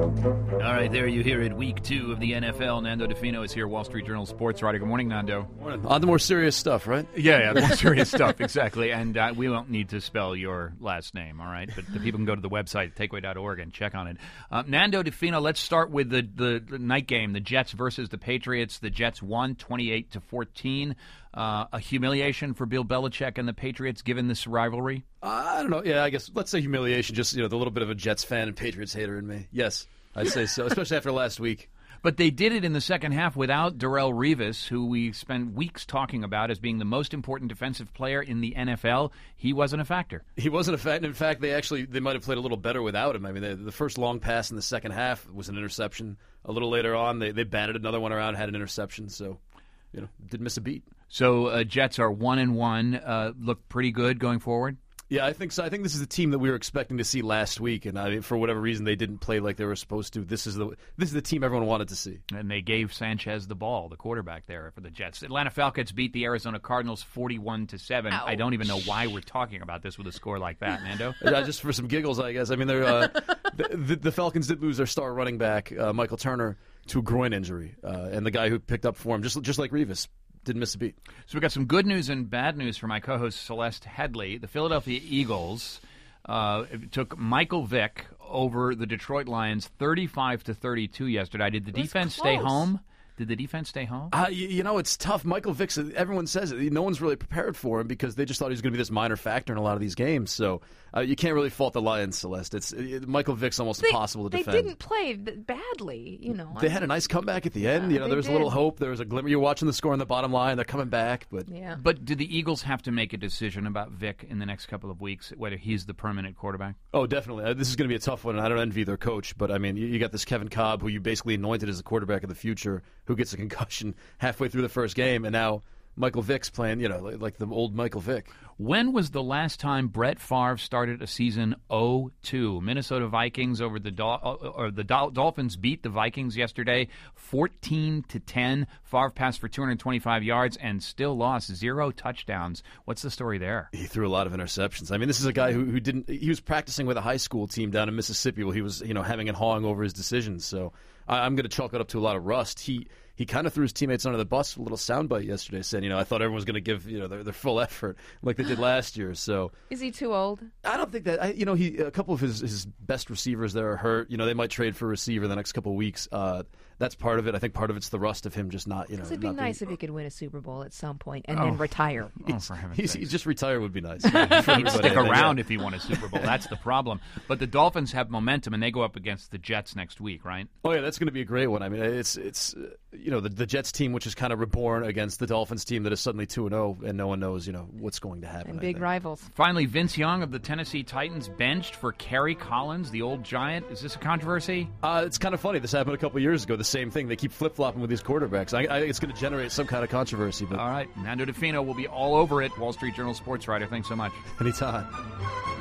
All right, there you hear it. Week 2 of the NFL. Nando DeFino is here, Wall Street Journal sports writer. Good morning, Nando. Morning. On the more serious stuff, right? Yeah, the more serious stuff, exactly. And we won't need to spell your last name, all right? But the people can go to the website, takeaway.org, and check on it. Nando DeFino, let's start with the night game, the Jets versus the Patriots. The Jets won 28-14. A humiliation for Bill Belichick and the Patriots, given this rivalry? I don't know. Yeah, I guess let's say humiliation. Just the little bit of a Jets fan and Patriots hater in me. Yes, I'd say so, especially after last week. But they did it in the second half without Darrelle Revis, who we spent weeks talking about as being the most important defensive player in the NFL. He wasn't a factor. He wasn't a factor. In fact, they might have played a little better without him. I mean, the first long pass in the second half was an interception. A little later on, they batted another one around, had an interception. So, didn't miss a beat. So Jets are 1-1. Look pretty good going forward. Yeah, I think so. I think this is the team that we were expecting to see last week, and for whatever reason they didn't play like they were supposed to. This is the team everyone wanted to see. And they gave Sanchez the ball, the quarterback there for the Jets. Atlanta Falcons beat the Arizona Cardinals 41-7. Ouch. I don't even know why we're talking about this with a score like that, Nando. Just for some giggles, I guess. I mean, they're the Falcons did lose their star running back, Michael Turner, to a groin injury, and the guy who picked up for him, just like Revis, didn't miss a beat. So we got some good news and bad news for my co-host Celeste Headley. The Philadelphia Eagles took Michael Vick over the Detroit Lions 35-32 yesterday. Did the defense stay home? Did the defense stay home? It's tough. Michael Vick, everyone says it. No one's really prepared for him because they just thought he was going to be this minor factor in a lot of these games. So you can't really fault the Lions, Celeste. Michael Vick's almost impossible to defend. They didn't play badly, They had a nice comeback at the end. There was a little hope. There was a glimmer. You're watching the score on the bottom line. They're coming back. But do the Eagles have to make a decision about Vick in the next couple of weeks, whether he's the permanent quarterback? Oh, definitely. This is going to be a tough one, and I don't envy their coach. But, I mean, you got this Kevin Cobb, who you basically anointed as the quarterback of the future, who gets a concussion halfway through the first game, and now Michael Vick's playing, like the old Michael Vick. When was the last time Brett Favre started a season 0-2? Minnesota Vikings over the Dolphins beat the Vikings yesterday 14-10. Favre passed for 225 yards and still lost 0 touchdowns. What's the story there? He threw a lot of interceptions. I mean, this is a guy who didn't. He was practicing with a high school team down in Mississippi while he was hemming and hawing over his decisions. So I'm going to chalk it up to a lot of rust. He kind of threw his teammates under the bus with a little soundbite yesterday, saying, I thought everyone was going to give their full effort like they did last year. So is he too old? I don't think that. A couple of his best receivers there are hurt. They might trade for a receiver the next couple of weeks. That's part of it. I think part of it's the rust of him just not. It'd be nice if he could win a Super Bowl at some point and then retire. For heaven's sakes. Just retire would be nice. He'd stick around if he won a Super Bowl. That's the problem. But the Dolphins have momentum, and they go up against the Jets next week, right? Oh yeah, that's going to be a great one. I mean, it's the Jets team, which is kind of reborn against the Dolphins team that is suddenly 2-0, and no one knows what's going to happen. And big rivals. Finally, Vince Young of the Tennessee Titans benched for Kerry Collins, the old Giant. Is this a controversy? It's kind of funny. This happened a couple of years ago. The same thing. They keep flip-flopping with these quarterbacks. I think it's going to generate some kind of controversy. But all right, Nando DeFino will be all over it. Wall Street Journal sports writer. Thanks so much. Anytime.